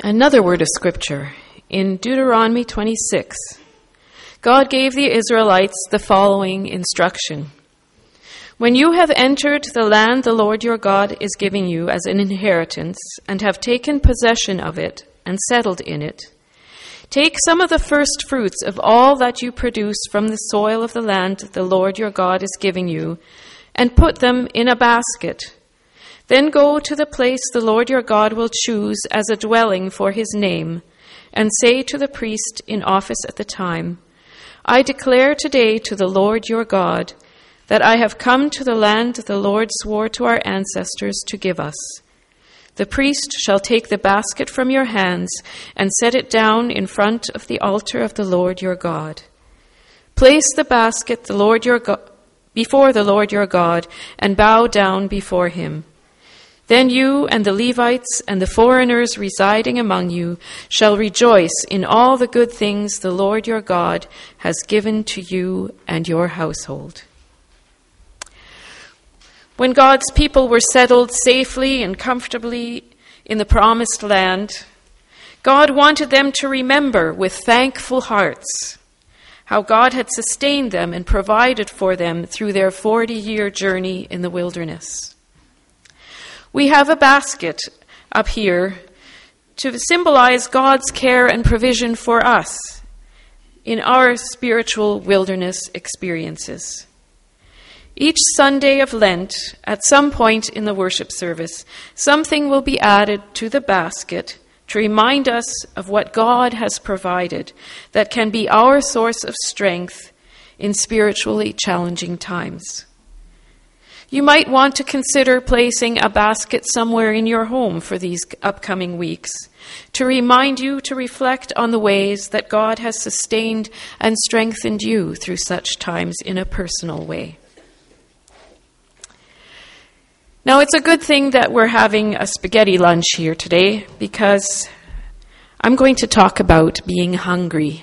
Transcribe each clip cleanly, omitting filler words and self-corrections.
Another word of Scripture. In Deuteronomy 26, God gave the Israelites the following instruction. When you have entered the land the Lord your God is giving you as an inheritance, and have taken possession of it and settled in it, take some of the first fruits of all that you produce from the soil of the land the Lord your God is giving you, and put them in a basket. Then go to the place the Lord your God will choose as a dwelling for his name, and say to the priest in office at the time, I declare today to the Lord your God that I have come to the land the Lord swore to our ancestors to give us. The priest shall take the basket from your hands and set it down in front of the altar of the Lord your God. Place the basket before the Lord your God and bow down before him. Then you and the Levites and the foreigners residing among you shall rejoice in all the good things the Lord your God has given to you and your household. When God's people were settled safely and comfortably in the promised land, God wanted them to remember with thankful hearts how God had sustained them and provided for them through their 40-year journey in the wilderness. We have a basket up here to symbolize God's care and provision for us in our spiritual wilderness experiences. Each Sunday of Lent, at some point in the worship service, something will be added to the basket to remind us of what God has provided that can be our source of strength in spiritually challenging times. You might want to consider placing a basket somewhere in your home for these upcoming weeks to remind you to reflect on the ways that God has sustained and strengthened you through such times in a personal way. Now, it's a good thing that we're having a spaghetti lunch here today because I'm going to talk about being hungry.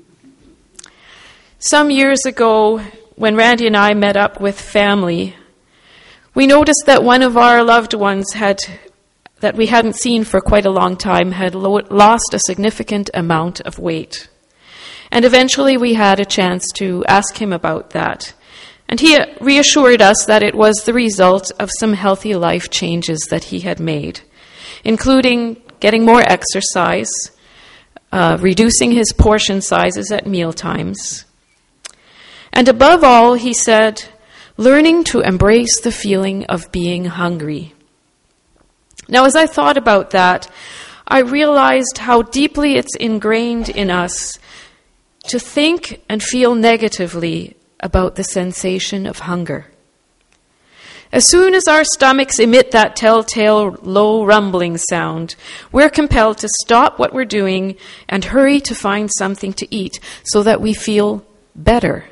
Some years ago, when Randy and I met up with family, we noticed that one of our loved ones that we hadn't seen for quite a long time had lost a significant amount of weight. And eventually we had a chance to ask him about that. And he reassured us that it was the result of some healthy life changes that he had made, including getting more exercise, reducing his portion sizes at mealtimes. And above all, he said, learning to embrace the feeling of being hungry. Now, as I thought about that, I realized how deeply it's ingrained in us to think and feel negatively about the sensation of hunger. As soon as our stomachs emit that telltale low rumbling sound, we're compelled to stop what we're doing and hurry to find something to eat so that we feel better.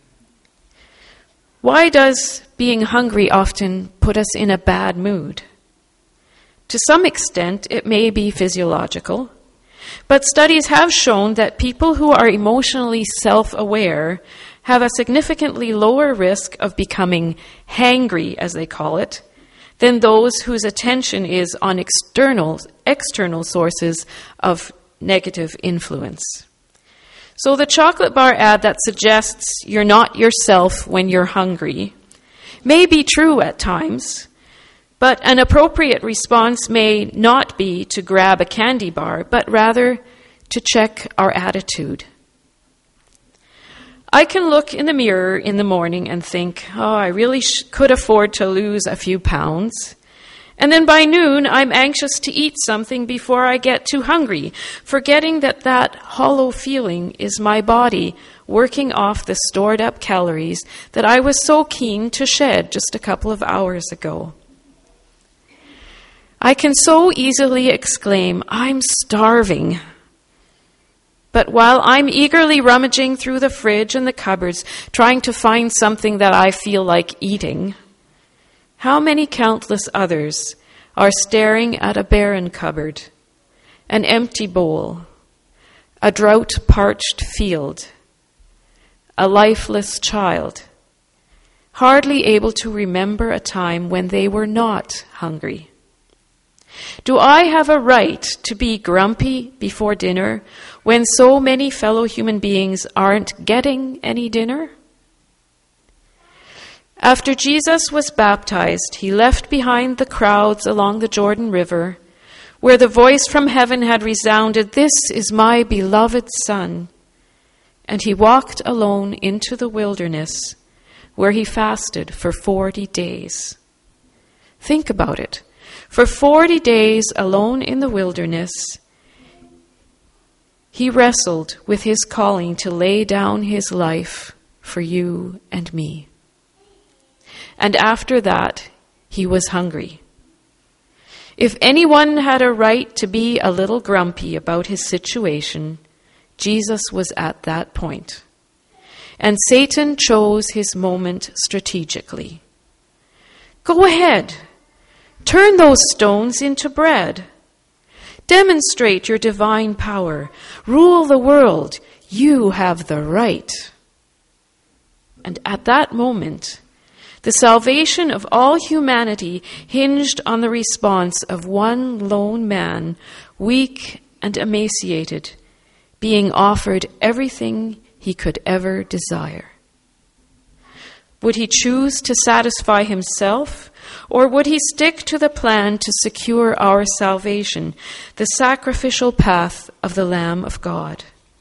Why does being hungry often put us in a bad mood? To some extent, it may be physiological, but studies have shown that people who are emotionally self-aware have a significantly lower risk of becoming hangry, as they call it, than those whose attention is on external sources of negative influence. So the chocolate bar ad that suggests you're not yourself when you're hungry may be true at times, but an appropriate response may not be to grab a candy bar, but rather to check our attitude. I can look in the mirror in the morning and think, I really could afford to lose a few pounds. And then by noon, I'm anxious to eat something before I get too hungry, forgetting that hollow feeling is my body working off the stored up calories that I was so keen to shed just a couple of hours ago. I can so easily exclaim, I'm starving. But while I'm eagerly rummaging through the fridge and the cupboards, trying to find something that I feel like eating, how many countless others are staring at a barren cupboard, an empty bowl, a drought-parched field, a lifeless child, hardly able to remember a time when they were not hungry. Do I have a right to be grumpy before dinner when so many fellow human beings aren't getting any dinner? After Jesus was baptized, he left behind the crowds along the Jordan River, where the voice from heaven had resounded, "This is my beloved Son." And he walked alone into the wilderness, where he fasted for 40 days. Think about it. For 40 days alone in the wilderness, he wrestled with his calling to lay down his life for you and me. And after that, he was hungry. If anyone had a right to be a little grumpy about his situation, Jesus was at that point. And Satan chose his moment strategically. Go ahead. Turn those stones into bread. Demonstrate your divine power. Rule the world. You have the right. And at that moment, the salvation of all humanity hinged on the response of one lone man, weak and emaciated, being offered everything he could ever desire. Would he choose to satisfy himself, or would he stick to the plan to secure our salvation, the sacrificial path of the Lamb of God?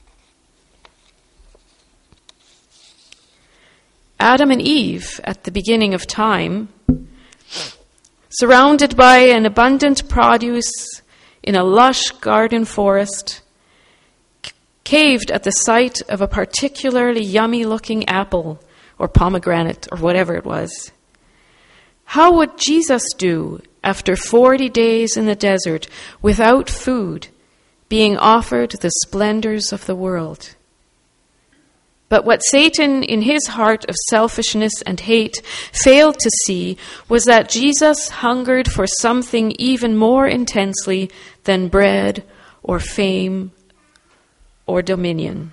Adam and Eve, at the beginning of time, surrounded by an abundant produce in a lush garden forest, caved at the sight of a particularly yummy-looking apple or pomegranate or whatever it was. How would Jesus do after 40 days in the desert without food, being offered the splendors of the world? But what Satan, in his heart of selfishness and hate, failed to see was that Jesus hungered for something even more intensely than bread or fame or dominion.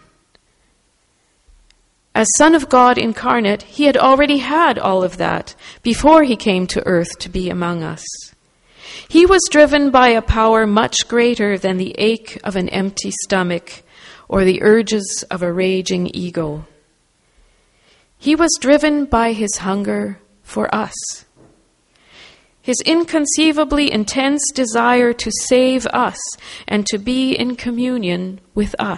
As Son of God incarnate, he had already had all of that before he came to earth to be among us. He was driven by a power much greater than the ache of an empty stomach or the urges of a raging ego. He was driven by his hunger for us. His inconceivably intense desire to save us and to be in communion with us.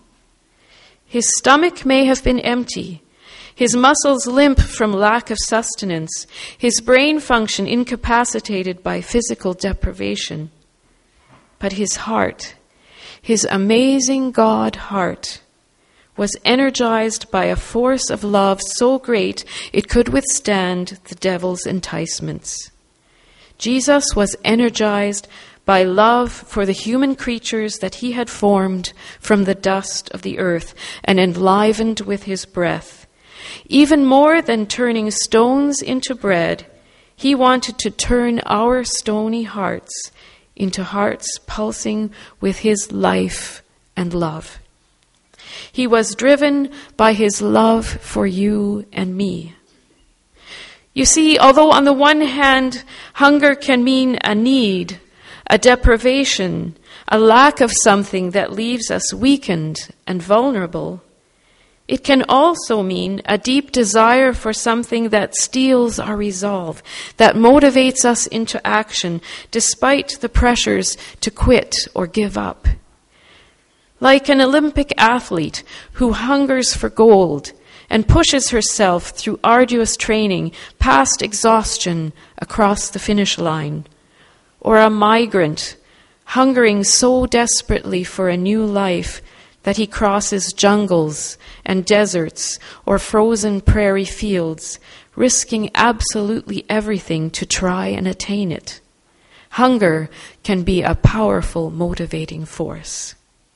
His stomach may have been empty, his muscles limp from lack of sustenance, his brain function incapacitated by physical deprivation. But his heart, his amazing God heart, was energized by a force of love so great it could withstand the devil's enticements. Jesus was energized by love for the human creatures that he had formed from the dust of the earth and enlivened with his breath. Even more than turning stones into bread, he wanted to turn our stony hearts into hearts pulsing with his life and love. He was driven by his love for you and me. You see, although on the one hand, hunger can mean a need, a deprivation, a lack of something that leaves us weakened and vulnerable, it can also mean a deep desire for something that steels our resolve, that motivates us into action despite the pressures to quit or give up. Like an Olympic athlete who hungers for gold and pushes herself through arduous training past exhaustion across the finish line, or a migrant hungering so desperately for a new life that he crosses jungles and deserts or frozen prairie fields, risking absolutely everything to try and attain it. Hunger can be a powerful motivating force.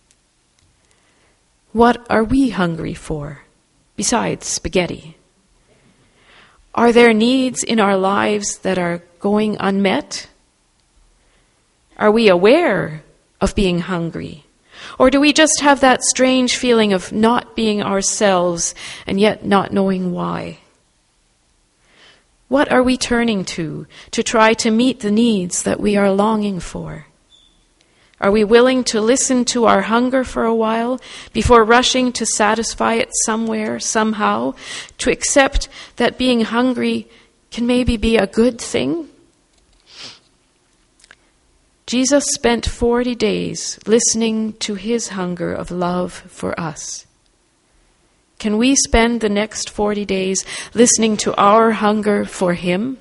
What are we hungry for, besides spaghetti? Are there needs in our lives that are going unmet? Are we aware of being hungry? Or do we just have that strange feeling of not being ourselves and yet not knowing why? What are we turning to try to meet the needs that we are longing for? Are we willing to listen to our hunger for a while before rushing to satisfy it somewhere, somehow, to accept that being hungry can maybe be a good thing? Jesus spent 40 days listening to his hunger of love for us. Can we spend the next 40 days listening to our hunger for him?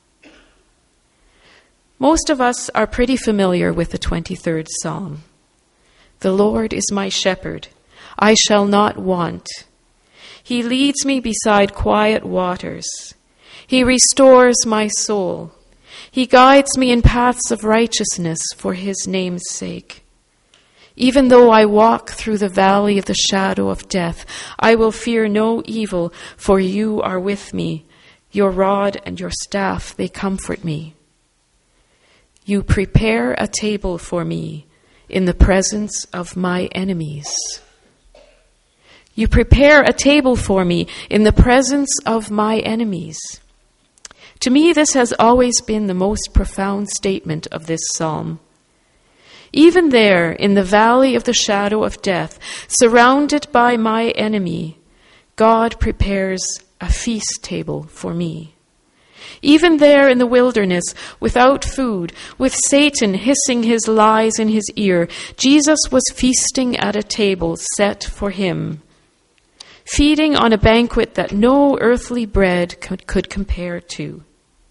Most of us are pretty familiar with the 23rd Psalm. The Lord is my shepherd, I shall not want. He leads me beside quiet waters. He restores my soul. He guides me in paths of righteousness for his name's sake. Even though I walk through the valley of the shadow of death, I will fear no evil, for you are with me. Your rod and your staff, they comfort me. You prepare a table for me in the presence of my enemies. You prepare a table for me in the presence of my enemies. To me, this has always been the most profound statement of this psalm. Even there, in the valley of the shadow of death, surrounded by my enemy, God prepares a feast table for me. Even there in the wilderness, without food, with Satan hissing his lies in his ear, Jesus was feasting at a table set for him, feeding on a banquet that no earthly bread could compare to.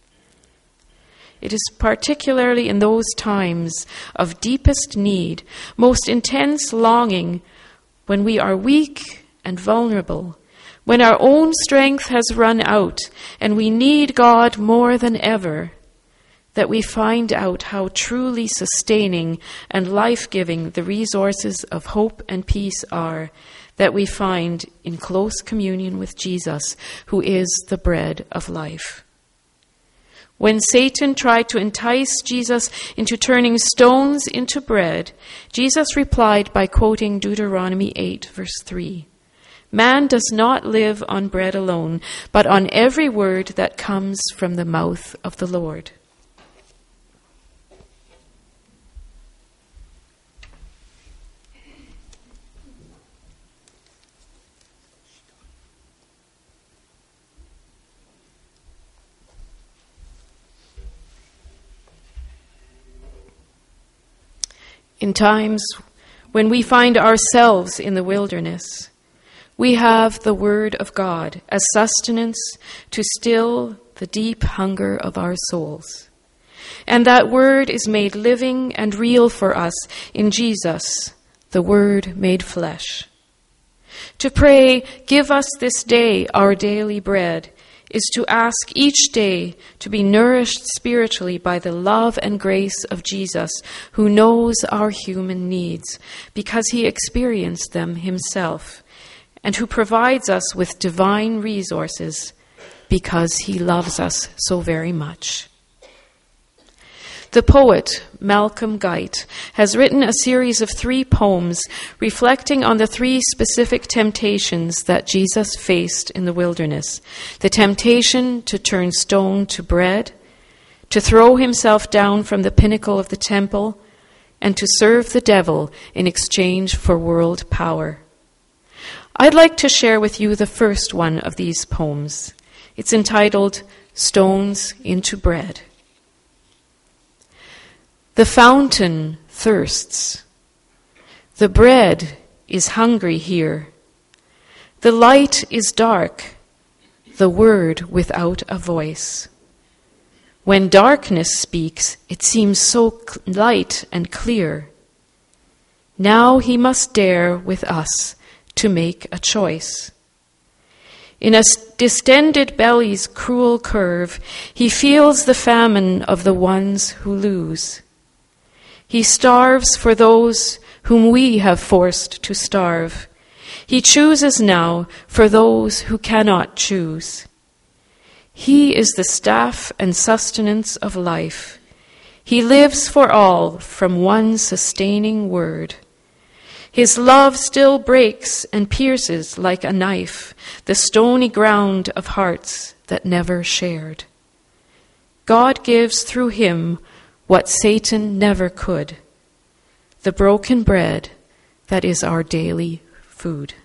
It is particularly in those times of deepest need, most intense longing, when we are weak and vulnerable, when our own strength has run out and we need God more than ever, that we find out how truly sustaining and life-giving the resources of hope and peace are that we find in close communion with Jesus, who is the bread of life. When Satan tried to entice Jesus into turning stones into bread, Jesus replied by quoting Deuteronomy 8, verse 3. Man does not live on bread alone, but on every word that comes from the mouth of the Lord. In times when we find ourselves in the wilderness, we have the Word of God as sustenance to still the deep hunger of our souls. And that Word is made living and real for us in Jesus, the Word made flesh. To pray, "Give us this day our daily bread," is to ask each day to be nourished spiritually by the love and grace of Jesus, who knows our human needs because he experienced them himself, and who provides us with divine resources because he loves us so very much. The poet Malcolm Guite has written a series of 3 poems reflecting on the 3 specific temptations that Jesus faced in the wilderness: the temptation to turn stone to bread, to throw himself down from the pinnacle of the temple, and to serve the devil in exchange for world power. I'd like to share with you the first one of these poems. It's entitled "Stones into Bread." The fountain thirsts. The bread is hungry here. The light is dark, the word without a voice. When darkness speaks, it seems so light and clear. Now he must dare with us to make a choice. In a distended belly's cruel curve, he feels the famine of the ones who lose. He starves for those whom we have forced to starve. He chooses now for those who cannot choose. He is the staff and sustenance of life. He lives for all from one sustaining word. His love still breaks and pierces like a knife the stony ground of hearts that never shared. God gives through him what Satan never could, the broken bread that is our daily food.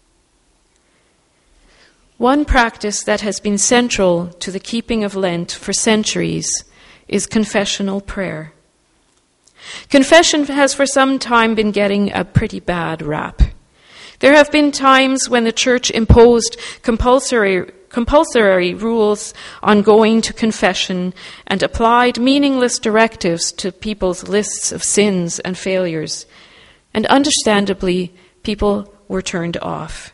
One practice that has been central to the keeping of Lent for centuries is confessional prayer. Confession has for some time been getting a pretty bad rap. There have been times when the Church imposed compulsory rules on going to confession and applied meaningless directives to people's lists of sins and failures. And understandably, people were turned off.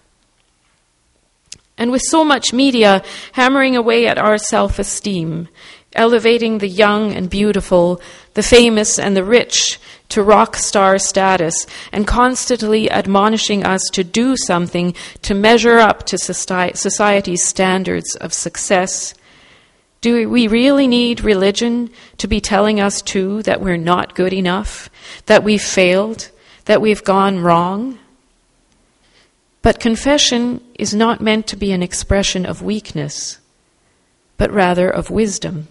And with so much media hammering away at our self-esteem, elevating the young and beautiful, the famous and the rich to rock star status, and constantly admonishing us to do something to measure up to society's standards of success, do we really need religion to be telling us too that we're not good enough, that we've failed, that we've gone wrong? But confession is not meant to be an expression of weakness, but rather of wisdom.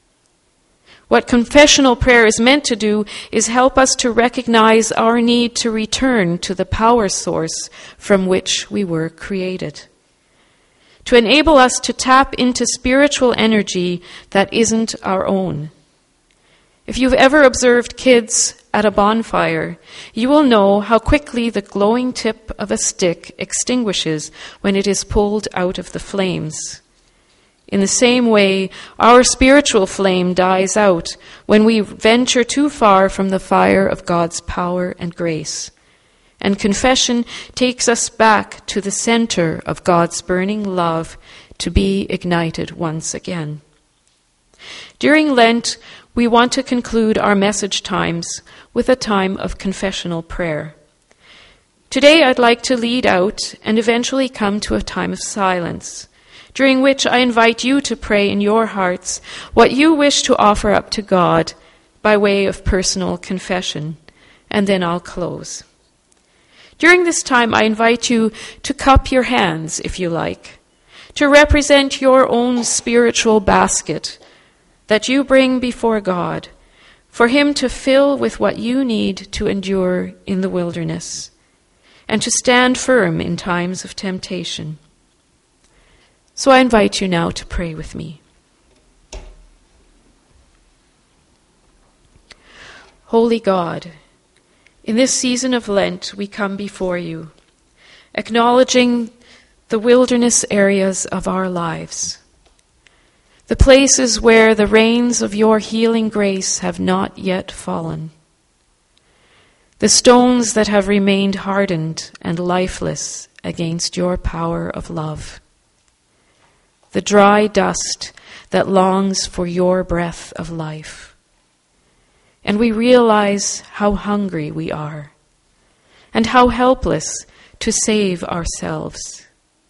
What confessional prayer is meant to do is help us to recognize our need to return to the power source from which we were created, to enable us to tap into spiritual energy that isn't our own. If you've ever observed kids at a bonfire, you will know how quickly the glowing tip of a stick extinguishes when it is pulled out of the flames. In the same way, our spiritual flame dies out when we venture too far from the fire of God's power and grace. And confession takes us back to the center of God's burning love to be ignited once again. During Lent, we want to conclude our message times with a time of confessional prayer. Today I'd like to lead out and eventually come to a time of silence, during which I invite you to pray in your hearts what you wish to offer up to God by way of personal confession, and then I'll close. During this time, I invite you to cup your hands, if you like, to represent your own spiritual basket that you bring before God, for him to fill with what you need to endure in the wilderness, and to stand firm in times of temptation. So I invite you now to pray with me. Holy God, in this season of Lent, we come before you, acknowledging the wilderness areas of our lives, the places where the rains of your healing grace have not yet fallen, the stones that have remained hardened and lifeless against your power of love, the dry dust that longs for your breath of life. And we realize how hungry we are and how helpless to save ourselves.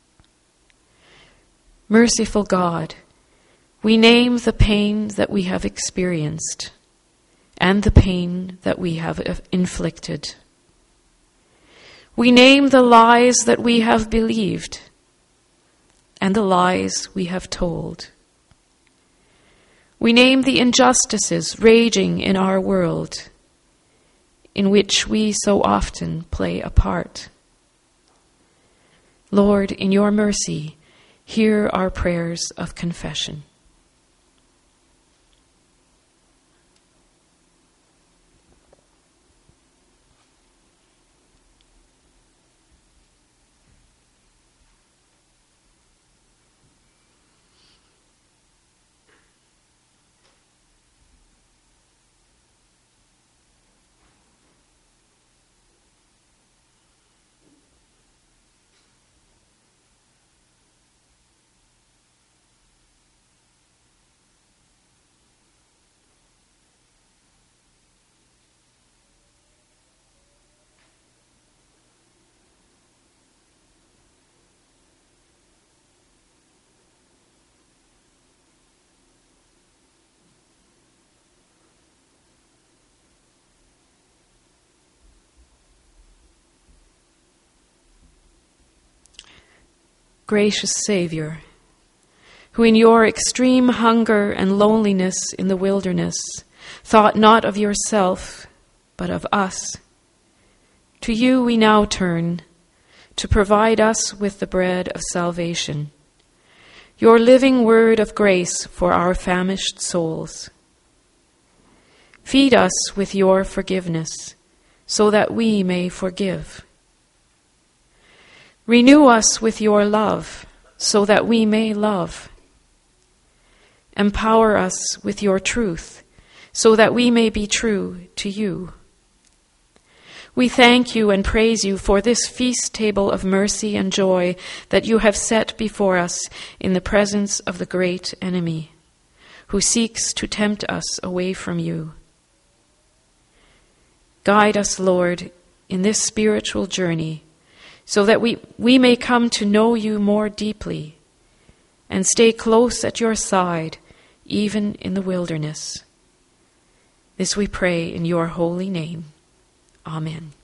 Merciful God, we name the pain that we have experienced and the pain that we have inflicted. We name the lies that we have believed and the lies we have told. We name the injustices raging in our world, in which we so often play a part. Lord, in your mercy, hear our prayers of confession. Gracious Savior, who in your extreme hunger and loneliness in the wilderness thought not of yourself, but of us. To you we now turn, to provide us with the bread of salvation, your living word of grace for our famished souls. Feed us with your forgiveness, so that we may forgive. Renew us with your love, so that we may love. Empower us with your truth, so that we may be true to you. We thank you and praise you for this feast table of mercy and joy that you have set before us in the presence of the great enemy, who seeks to tempt us away from you. Guide us, Lord, in this spiritual journey, so that we may come to know you more deeply and stay close at your side, even in the wilderness. This we pray in your holy name. Amen.